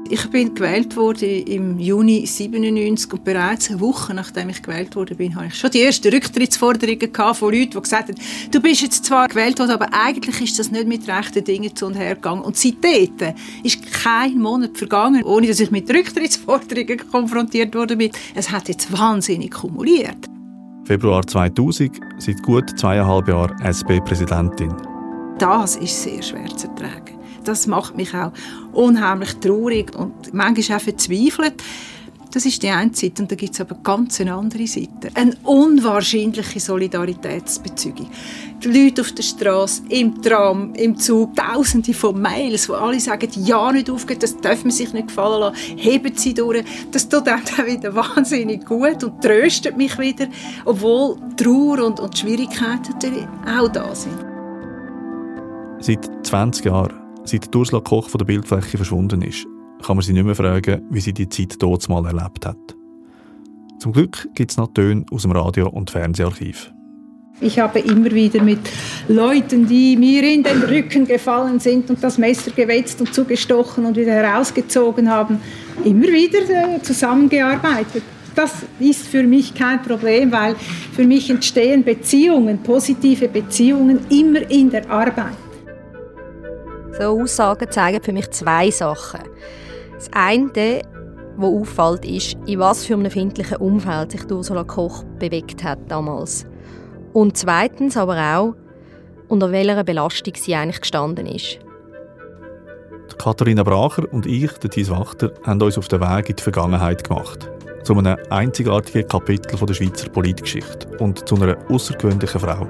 Ich bin gewählt worden im Juni 1997 und bereits eine Woche nachdem ich gewählt worden bin, habe ich schon die ersten Rücktrittsforderungen von Leuten, die gesagt haben, du bist jetzt zwar gewählt worden, aber eigentlich ist das nicht mit rechten Dingen zu und her gegangen. Und seitdem ist kein Monat vergangen, ohne dass ich mit Rücktrittsforderungen konfrontiert worden bin. Es hat jetzt wahnsinnig kumuliert. Februar 2000, seit gut 2,5 Jahren SP-Präsidentin. Das ist sehr schwer zu ertragen. Das macht mich auch unheimlich traurig und manchmal auch verzweifelt. Das ist die eine Seite. Und da gibt es aber ganz eine andere Seite. Eine unwahrscheinliche Solidaritätsbezügung. Die Leute auf der Straße, im Tram, im Zug, Tausende von Mails, wo alle sagen, ja, nicht aufgeben, das darf man sich nicht gefallen lassen, heben Sie durch. Das tut auch wieder wahnsinnig gut und tröstet mich wieder, obwohl Trauer und Schwierigkeiten natürlich auch da sind. Seit 20 Jahren, seit Ursula Koch von der Bildfläche verschwunden ist, kann man sie nicht mehr fragen, wie sie die Zeit dort mal erlebt hat. Zum Glück gibt es noch Töne aus dem Radio- und Fernseharchiv. Ich habe immer wieder mit Leuten, die mir in den Rücken gefallen sind und das Messer gewetzt und zugestochen und wieder herausgezogen haben, immer wieder zusammengearbeitet. Das ist für mich kein Problem, weil für mich entstehen Beziehungen, positive Beziehungen, immer in der Arbeit. So Aussagen zeigen für mich zwei Sachen. Das eine, was auffällt, ist, in was für einem findlichen Umfeld sich Ursula Koch bewegt hat damals. Und zweitens aber auch, unter welcher Belastung sie eigentlich gestanden ist. Die Katharina Bracher und ich, der Thies Wachter, haben uns auf den Weg in die Vergangenheit gemacht. Zu einem einzigartigen Kapitel der Schweizer Politgeschichte und zu einer außergewöhnlichen Frau.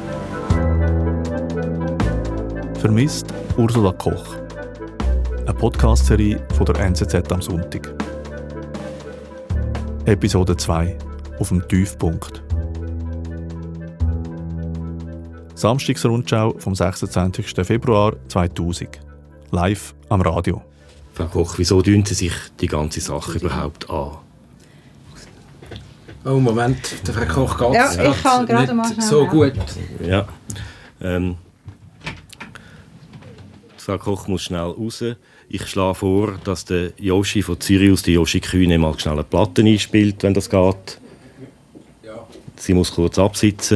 Vermisst Ursula Koch. Eine Podcast-Serie von der NZZ am Sonntag. Episode 2. Auf dem Tiefpunkt. Samstagsrundschau vom 26. Februar 2000. Live am Radio. Frau Koch, wieso tun Sie sich die ganze Sache überhaupt an? Oh, Moment, der Frau Koch geht ja, ich kann gerade mal so gut. Ja. Frau Koch muss schnell raus. Ich schlage vor, dass der Joshi von Sirius, die Joshi Kühne, mal schnell eine Platte einspielt, wenn das geht. Ja. Sie muss kurz absitzen.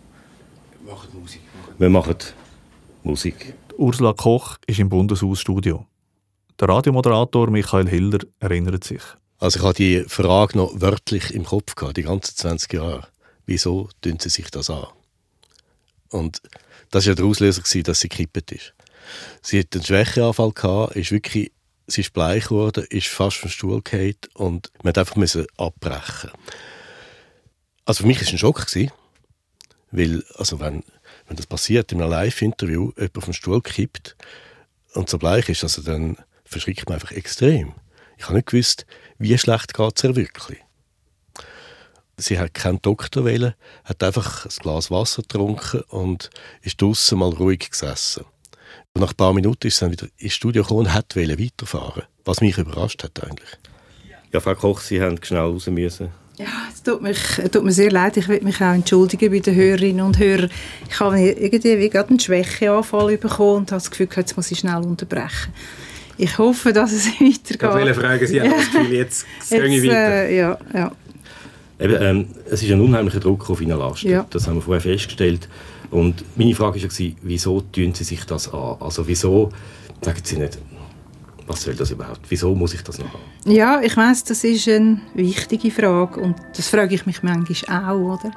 Wir machen Musik. Ursula Koch ist im Bundeshausstudio. Der Radiomoderator Michael Hilder erinnert sich. Also ich hatte die Frage noch wörtlich im Kopf gehabt, die ganzen 20 Jahre. Wieso tun sie sich das an? Und das war ja der Auslöser, dass sie gekippt ist. Sie hatte einen Schwächeanfall gehabt, sie ist bleich geworden, ist fast vom Stuhl gefallen und man musste einfach abbrechen. Also für mich war es ein Schock, weil also wenn das passiert in einem Live-Interview, jemand vom Stuhl kippt und so bleich ist, also dann verschrickt man einfach extrem. Ich habe nicht gewusst, wie schlecht geht es ihr wirklich. Sie hat keinen Doktor wählen, hat einfach ein Glas Wasser getrunken und ist draussen mal ruhig gesessen. Und nach ein paar Minuten ist sie dann wieder ins Studio gekommen und wollte weiterfahren. Was mich überrascht hat eigentlich. Ja, Frau Koch, Sie haben schnell raus müssen. Ja, es tut mir sehr leid. Ich will mich auch entschuldigen bei den Hörerinnen und Hörern. Ich habe irgendwie gerade einen Schwächeanfall bekommen und habe das Gefühl, jetzt muss ich schnell unterbrechen. Ich hoffe, dass es weitergeht. Ich wollte fragen, Sie haben das Gefühl, jetzt gehe ich weiter. Ja. Eben, es ist ein unheimlicher Druck auf Ihnen Last. Ja. Das haben wir vorher festgestellt. Und meine Frage war, wieso tun Sie sich das an? Also wieso sagen Sie nicht, was soll das überhaupt? Wieso muss ich das noch haben? Ja, ich weiss, das ist eine wichtige Frage und das frage ich mich manchmal auch, oder?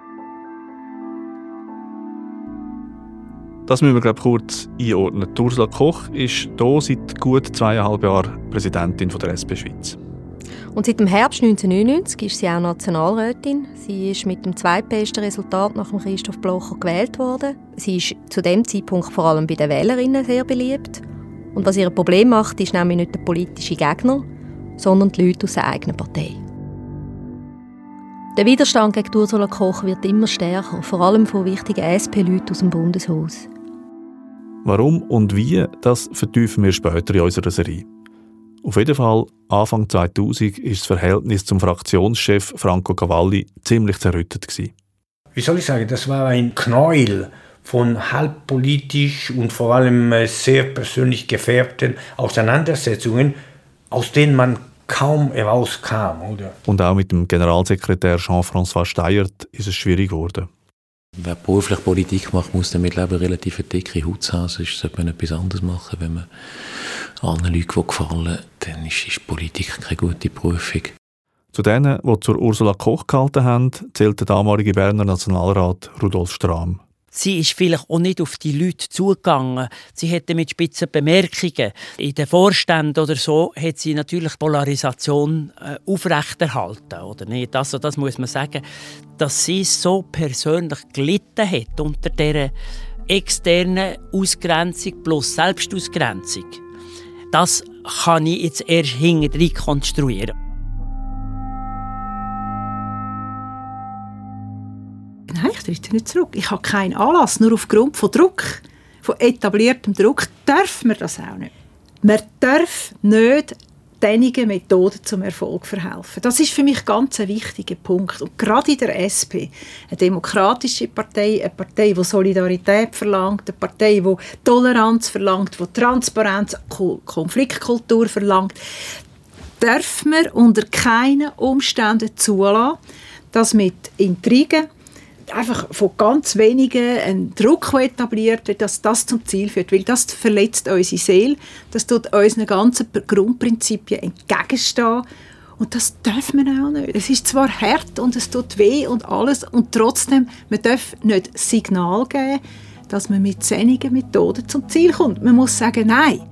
Das müssen wir kurz einordnen. Ursula Koch ist hier seit gut 2,5 Jahren Präsidentin der SP Schweiz. Und seit dem Herbst 1999 ist sie auch Nationalrätin. Sie ist mit dem zweitbesten Resultat nach dem Christoph Blocher gewählt worden. Sie ist zu dem Zeitpunkt vor allem bei den Wählerinnen sehr beliebt. Und was ihr Problem macht, ist nämlich nicht der politische Gegner, sondern die Leute aus der eigenen Partei. Der Widerstand gegen Ursula Koch wird immer stärker, vor allem von wichtigen SP-Leuten aus dem Bundeshaus. Warum und wie, das vertiefen wir später in unserer Serie. Auf jeden Fall, Anfang 2000 war das Verhältnis zum Fraktionschef Franco Cavalli ziemlich zerrüttet. Wie soll ich sagen, das war ein Knäuel von halb politisch und vor allem sehr persönlich gefärbten Auseinandersetzungen, aus denen man kaum herauskam. Oder? Und auch mit dem Generalsekretär Jean-François Steyert ist es schwierig geworden. Wer beruflich Politik macht, muss damit relativ eine dicke Haut haben, sonst sollte man etwas anderes machen. Wenn man anderen Leuten gefallen, dann ist Politik keine gute Berufung. Zu denen, die zur Ursula Koch gehalten haben, zählt der damalige Berner Nationalrat Rudolf Strahm. Sie ist vielleicht auch nicht auf die Leute zugegangen. Sie hätte mit spitzen Bemerkungen. In den Vorständen oder so hat sie natürlich Polarisation aufrechterhalten, oder nicht? Also das muss man sagen, dass sie so persönlich gelitten hat unter dieser externen Ausgrenzung plus Selbstausgrenzung. Das kann ich jetzt erst hinterher konstruieren. Nein, ich trete nicht zurück. Ich habe keinen Anlass. Nur aufgrund von Druck, von etabliertem Druck, darf man das auch nicht. Man darf nicht diesen Methoden zum Erfolg verhelfen. Das ist für mich ganz ein wichtiger Punkt. Und gerade in der SP, eine demokratische Partei, eine Partei, die Solidarität verlangt, eine Partei, die Toleranz verlangt, die Transparenz, Konfliktkultur verlangt, darf man unter keinen Umständen zulassen, dass mit Intrigen einfach von ganz wenigen ein Druck etabliert wird, dass das zum Ziel führt. Weil das verletzt unsere Seele, das tut unseren ganzen Grundprinzipien entgegenstehen. Und das darf man auch nicht. Es ist zwar hart und es tut weh und alles, und trotzdem, man darf nicht Signal geben, dass man mit solchen Methoden zum Ziel kommt. Man muss sagen, nein.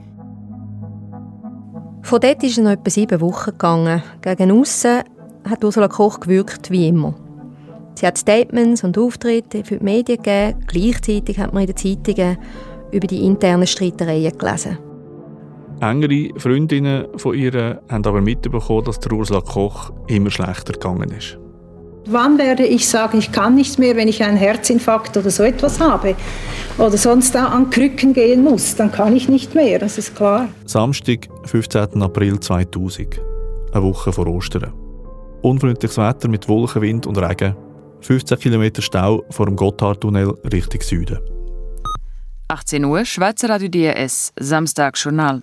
Von dort ist es noch etwa 7 Wochen gegangen. Gegen aussen hat Ursula Koch gewirkt wie immer. Sie hat Statements und Auftritte für die Medien gegeben. Gleichzeitig hat man in den Zeitungen über die internen Streitereien gelesen. Engere Freundinnen von ihr haben aber mitbekommen, dass der Ursula Koch immer schlechter gegangen ist. Wann werde ich sagen, ich kann nichts mehr, wenn ich einen Herzinfarkt oder so etwas habe oder sonst auch an Krücken gehen muss? Dann kann ich nicht mehr, das ist klar. Samstag, 15. April 2000, eine Woche vor Ostern. Unfreundliches Wetter mit Wolken, Wind und Regen. 15 Kilometer Stau vor dem Gotthardtunnel Richtung Süden. 18 Uhr, Schweizer Radio DRS, Samstagjournal.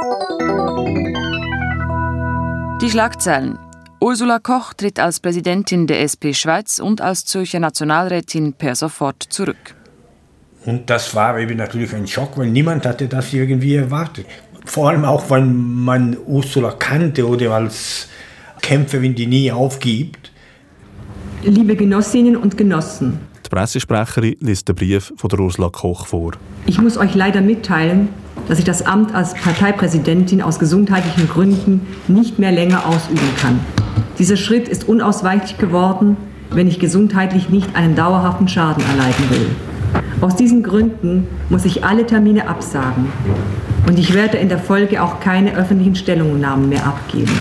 Die Schlagzeilen. Ursula Koch tritt als Präsidentin der SP Schweiz und als Zürcher Nationalrätin per sofort zurück. Und das war eben natürlich ein Schock, weil niemand hatte das irgendwie erwartet. Vor allem auch, weil man Ursula kannte oder als Kämpferin, die nie aufgibt. Liebe Genossinnen und Genossen. Die Pressesprecherin liest den Brief von der Ursula Koch vor. Ich muss euch leider mitteilen, dass ich das Amt als Parteipräsidentin aus gesundheitlichen Gründen nicht mehr länger ausüben kann. Dieser Schritt ist unausweichlich geworden, wenn ich gesundheitlich nicht einen dauerhaften Schaden erleiden will. Aus diesen Gründen muss ich alle Termine absagen. Und ich werde in der Folge auch keine öffentlichen Stellungnahmen mehr abgeben.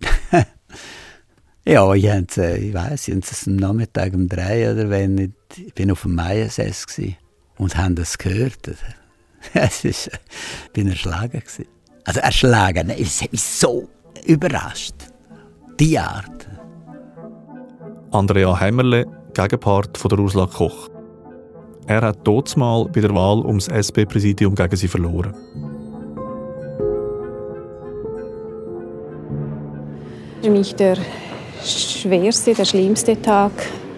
Ja, ich weiss, ich habe es am Nachmittag um 3 oder wenn ich bin auf dem Maiensess und habe das gehört. Ich bin erschlagen. Also erschlagen, es hat mich so überrascht. Die Art. Andrea Hämmerle, Gegenpart von der Ursula Koch. Er hat damals bei der Wahl ums SP-Präsidium gegen sie verloren. Für mich der schwerste, der schlimmste Tag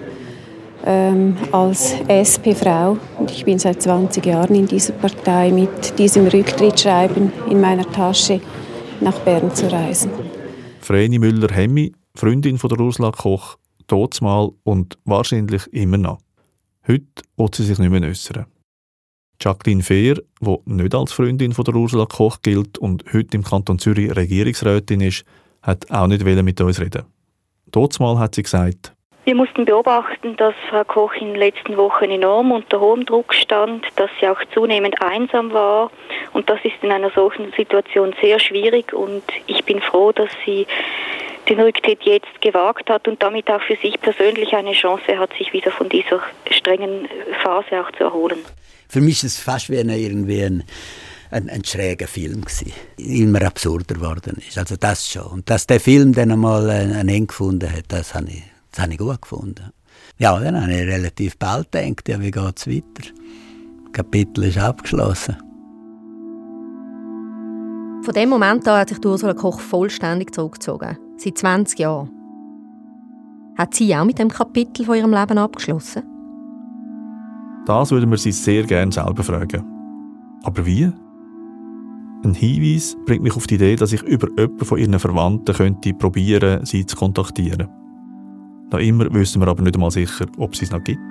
als SP-Frau. Und ich bin seit 20 Jahren in dieser Partei mit diesem Rücktrittsschreiben in meiner Tasche nach Bern zu reisen. Vreni Müller-Hemmi, Freundin von der Ursula Koch, damals und wahrscheinlich immer noch. Heute will sie sich nicht mehr äußern. Jacqueline Fehr, die nicht als Freundin von der Ursula Koch gilt und heute im Kanton Zürich Regierungsrätin ist, hat auch nicht mit uns reden. Damals hat sie gesagt: Wir mussten beobachten, dass Frau Koch in den letzten Wochen enorm unter hohem Druck stand, dass sie auch zunehmend einsam war. Und das ist in einer solchen Situation sehr schwierig. Und ich bin froh, dass sie den Rücktritt jetzt gewagt hat und damit auch für sich persönlich eine Chance hat, sich wieder von dieser strengen Phase auch zu erholen. Für mich ist es fast wie ein schräger Film gewesen, immer absurder geworden ist. Also das schon. Und dass der Film dann einmal ein Ende gefunden hat, das habe ich gut gefunden. Ja, dann habe ich relativ bald gedacht, ja, wie geht es weiter? Das Kapitel ist abgeschlossen. Von dem Moment an hat sich Ursula Koch vollständig zurückgezogen. Seit 20 Jahren. Hat sie auch mit dem Kapitel von ihrem Leben abgeschlossen? Das würden wir sie sehr gerne selber fragen. Aber wie? Ein Hinweis bringt mich auf die Idee, dass ich über jemanden von ihren Verwandten könnte probieren, sie zu kontaktieren. Noch immer wissen wir aber nicht einmal sicher, ob es noch gibt.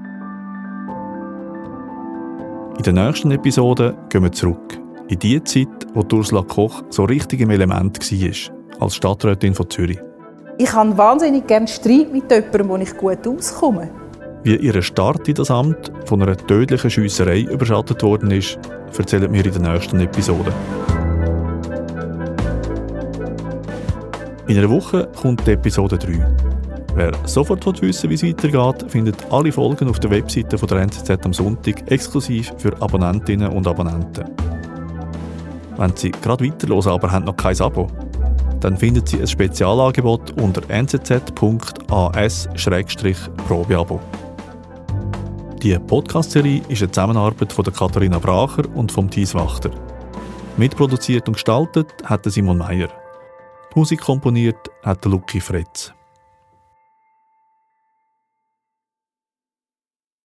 In der nächsten Episode gehen wir zurück. In die Zeit, wo Ursula Koch so richtig im Element war, als Stadträtin von Zürich. Ich habe wahnsinnig gerne Streit mit jemandem, wo ich gut auskomme. Wie ihr Start in das Amt von einer tödlichen Schiesserei überschattet worden ist, erzählen wir in der nächsten Episode. In einer Woche kommt die Episode 3. Wer sofort wissen will, wie es weitergeht, findet alle Folgen auf der Webseite von der NZZ am Sonntag exklusiv für Abonnentinnen und Abonnenten. Wenn Sie gerade weiterhören, aber haben noch kein Abo, dann finden Sie ein Spezialangebot unter nzz.as/probeabo. Die Podcast-Serie ist eine Zusammenarbeit von der Katharina Bracher und vom Thies Wachter. Mitproduziert und gestaltet hat Simon Meyer. Die Musik komponiert hat Lucky Fretz.